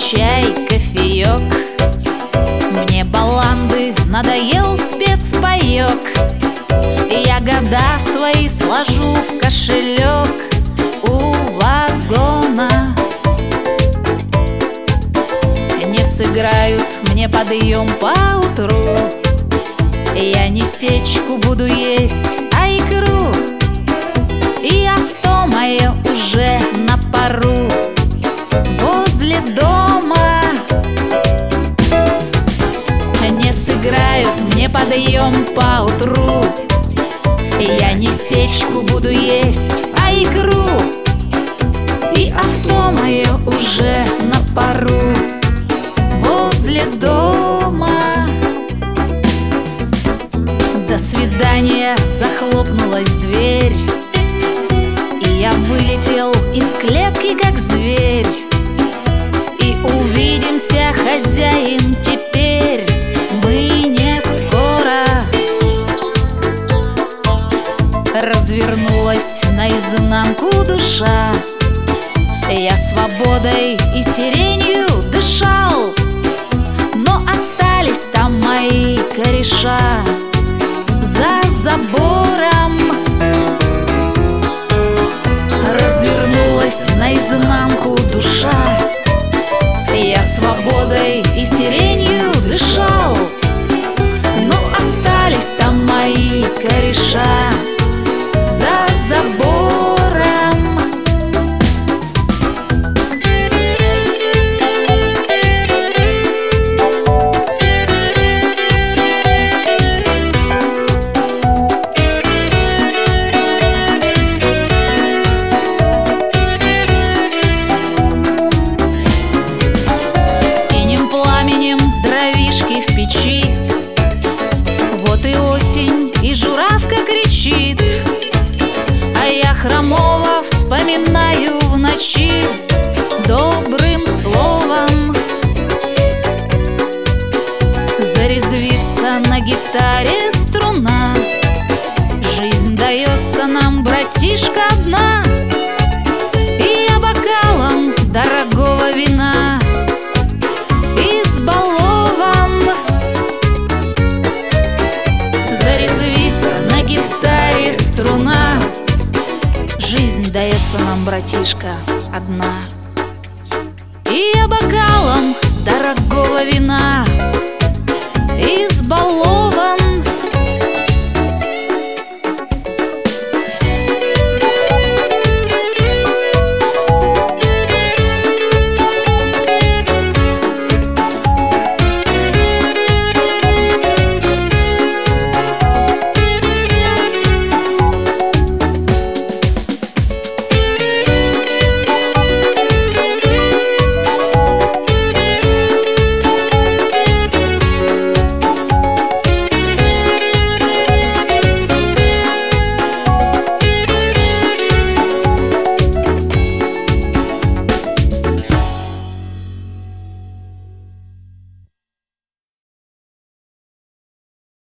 чай, кофеек. Мне баланды надоел спецпаек. Я года свои сложу в кошелек у вагона. Не сыграют мне подъем поутру. Я не сечку буду есть, а икру. И авто мое уже на пару возле дома. Не сыграют мне подъем поутру. Я не сечку буду есть, а икру. И авто мое уже на пару возле дома. До свидания, захлопнулась дверь, и я вылетел из клетки, как зверь. И увидимся, хозяин, теперь мы не скоро. Развернулась наизнанку душа. Я свободой и сиренью дышал, но остались там мои кореша за забором. Развернулась наизнанку душа. Я свободой и сиренью дышал, но остались там мои кореша за забором. Вот и осень, и журавка кричит, а я хромого вспоминаю в ночи добрым словом. Зарезвится на гитаре струна. Жизнь дается нам, братишка, одна. И я бокалом дорогого вина избалован. Зарезвится на гитаре струна. Жизнь дается нам, братишка, одна. И я бокалом дорогого вина избалован.